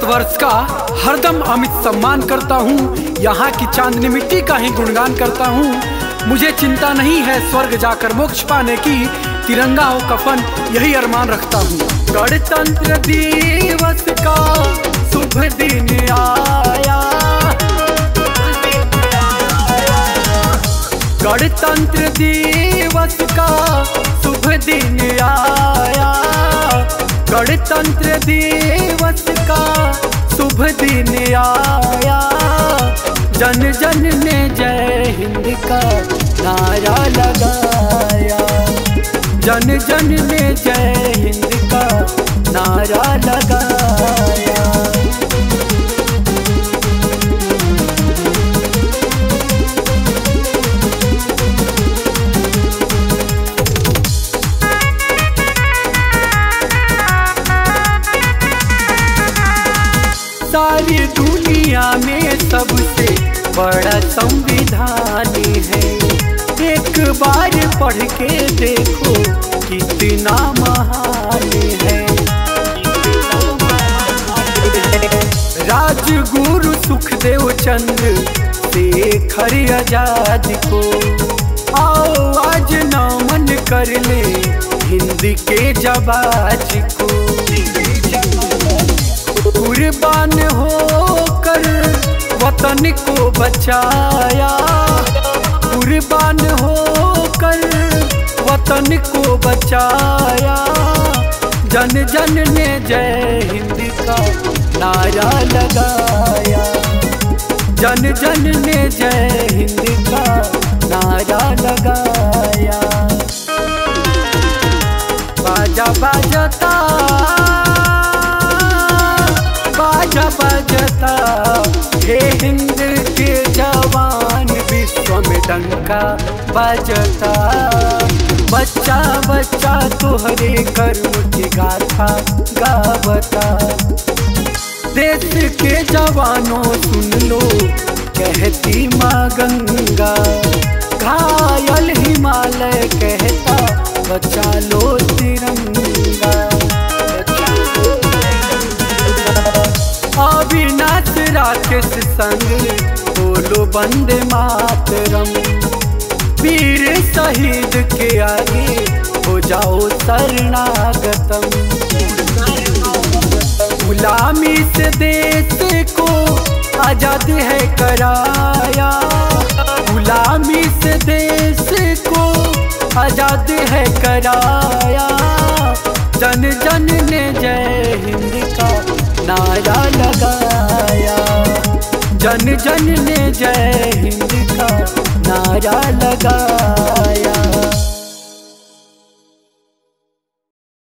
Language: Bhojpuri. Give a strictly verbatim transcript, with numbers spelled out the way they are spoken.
भारतवर्ष का हरदम अमित सम्मान करता हूँ, यहाँ की चांदनी मिट्टी का ही गुणगान करता हूँ। मुझे चिंता नहीं है स्वर्ग जाकर मोक्ष पाने की, तिरंगा हो कफन यही अरमान रखता हूँ। गणतंत्र दिवस का शुभ दिन आया, गणतंत्र दिवस का शुभ दिन आया, गणतंत्र दिवस का शुभ दिन आया। जन जन ने जय हिंद का नारा लगाया, जन जन ने जय हिंद का नारा लगाया। सारी दुनिया में सबसे बड़ा संविधान है, एक बार पढ़ के देखो कितना महान है। राजगुरु सुखदेव चंद्र शेखर आजाद को आओ आज नमन कर ले हिंद के जाबाज को। कुर्बान होकर वतन को बचाया, कुर्बान होकर वतन को बचाया। जन जन ने जय हिंद का नारा लगाया, जन जन ने जय हिंद का नारा लगाया। बाजा बाजता बाजा बजता हे हिंद के जवान, विश्व में डंका बजता। बच्चा बच्चा तुहरे कर्म की गाथा गावता। देश के जवानों सुन लो कहती माँ गंगा, घायल हिमालय कहता बचा लो तिरंगा। अविनाश राकेश संग बोलो वंदे मातरम, वीर शहीद के आगे हो जाओ शरणागतम। गुलामी से देश को आजाद है कराया, गुलामी से देश को आजाद है कराया। जन जन ने जय हिंद का नारा लगाया, जन जन ने जय हिंद का नारा लगाया।